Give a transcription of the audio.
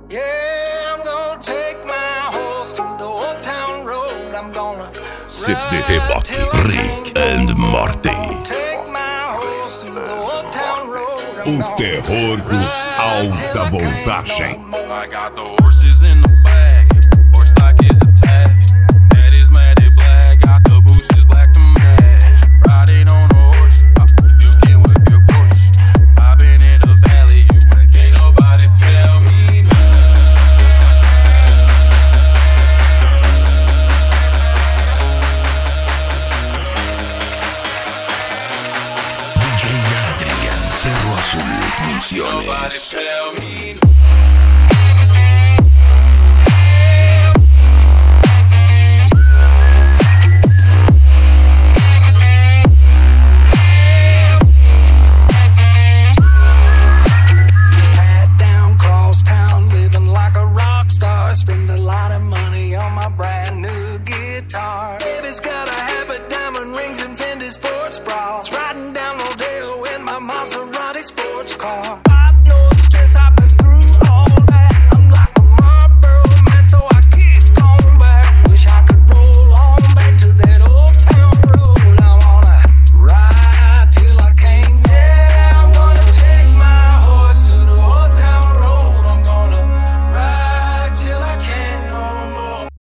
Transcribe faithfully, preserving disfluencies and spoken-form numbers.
Yeah, I'm gonna take my horse to the old town road. I'm gonna C D Rock, Rick and Morty. take my horse to the old town road. I'm O gonna terror dos alta voltagem. I got the horses in the back. Horse stock is attached. That is matted black. Got the bushes black to match. Riding on a horse, you can whip your push. I've been in the valley, you can't nobody tell me nothing. D J Adrian, Cerro Azul, Nobody Misiones. tell me Hat down, cross town, living like a rock star. Spend a lot of money on my brand new guitar. Baby's got a habit, diamond rings and Fendi sports bras. Riding down Rodeo in my Maserati sports car.